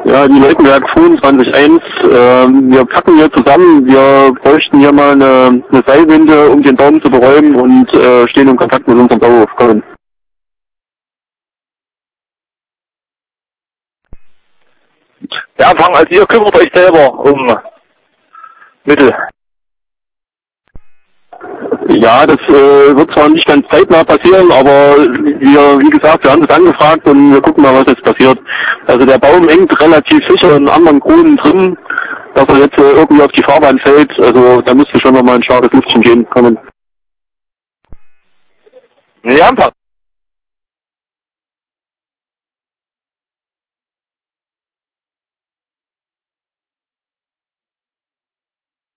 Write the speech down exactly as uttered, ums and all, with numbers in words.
Ja, die Leutenwerk fünfundzwanzig eins, äh, wir packen hier zusammen, wir bräuchten hier mal eine, eine Seilwinde, um den Baum zu beräumen und äh, stehen in Kontakt mit unserem Bauaufkommen. Ja, Empfang, also ihr kümmert euch selber um Mittel. Ja, das äh, wird zwar nicht ganz zeitnah passieren, aber wir, wie gesagt, wir haben das angefragt und wir gucken mal, was jetzt passiert. Also der Baum hängt relativ sicher in anderen Kronen drin, dass er jetzt äh, irgendwie auf die Fahrbahn fällt. Also da müsste schon nochmal ein starkes Lüftchen gehen kommen. Ja, Empfang.